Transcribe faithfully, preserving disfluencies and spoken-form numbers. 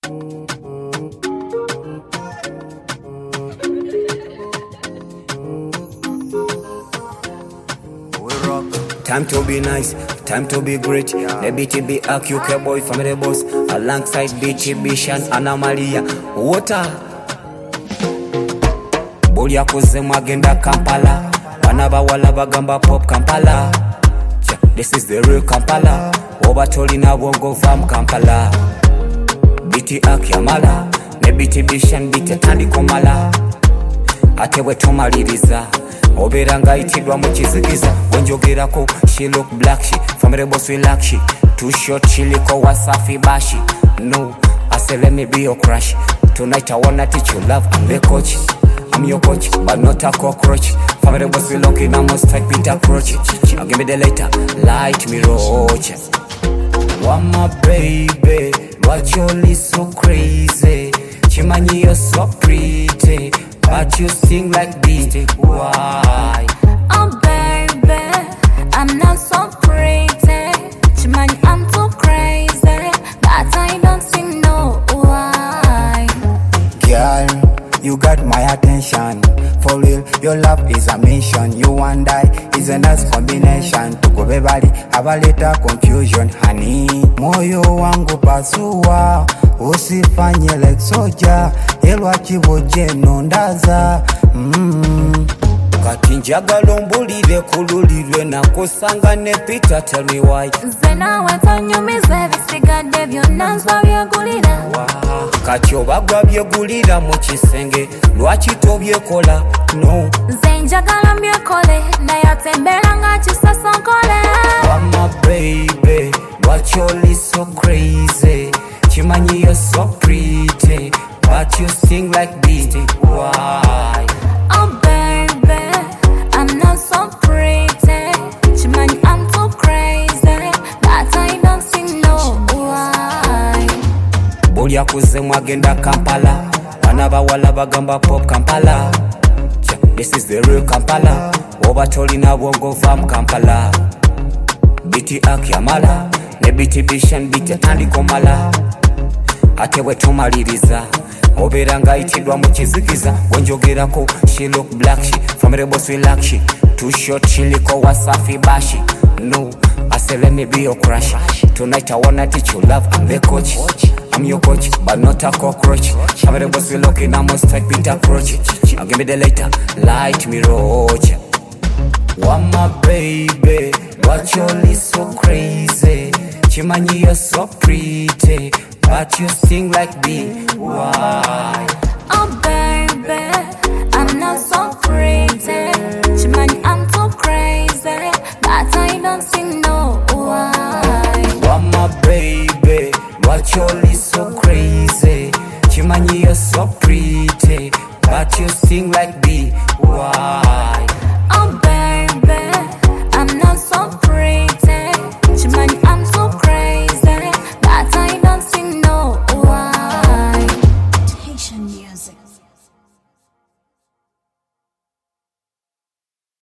Time to be nice, time to be great. Yeah. The B T B A Q K boy from the boss, alongside B T B Shan Anna Maria. Water. Bolia kuze magenda Kampala. Wanaba wala bagamba pop Kampala. This is the real Kampala. Obatoli na wongo from Kampala. B T A Q Yamala. Ne B T B Shan B T Tandi Komala. Atewe tomaliriza. Oberanga itidwa mukizigiza wenjogerako she look black she from the boss we like she too short chiliko wasafi bashi no I say let me be your crush tonight I wanna teach you love I'm the coach I'm your coach but not a cockroach from the boss we looking I must type it approach now give me the later light me roach want my baby but you're so crazy chimanyi you're so pretty but you sing like this, why? Oh baby, I'm not so pretty Chimani, I'm too crazy but I don't sing no why. Girl, you got my attention. For real, your love is a mission. You and I is a nice combination. To go everybody, have a little confusion, honey. Moyo wangu pasua usifanye like soja yelwa chiboje nondaza mm. Kati njagala mbulire kululirwe nakosanga ne Peter tell me why Zena watanyumize bisigadde byonna nswa byegulira wow. Kati obagwa byegulira mu kisenge lwaki tobyekola no Nze njagala mbyekole naye atembera nga kisasonkole oh my baby what you're so crazy Chimanyi you're so pretty but you sing like this why oh baby I'm not so pretty Chimanyi I'm too crazy but I don't sing no why. Bolia kuze mwagenda Kampala wanaba wala bagamba pop Kampala this is the real Kampala obatoli na wongo from Kampala B T A Q Yamala ne B T B Shan B T Tandi Komala atewe tomaliriza oberanga itidwa mukizigiza wenjogerako she look black she from the boss we like she too short chiliko wasafi bashi no I say let me be your crush tonight I wanna teach you love I'm the coach I'm your coach but not a cockroach from the boss we looking I must type it approach now give me the later light me roach want my baby but you're so crazy chimanyi you're so pretty but you sing like this, why? Oh baby, I'm not so pretty Chimanyi, I'm too crazy but I don't sing no why. Want my baby, but you're so crazy Chimanyi, you're so pretty but you sing like this.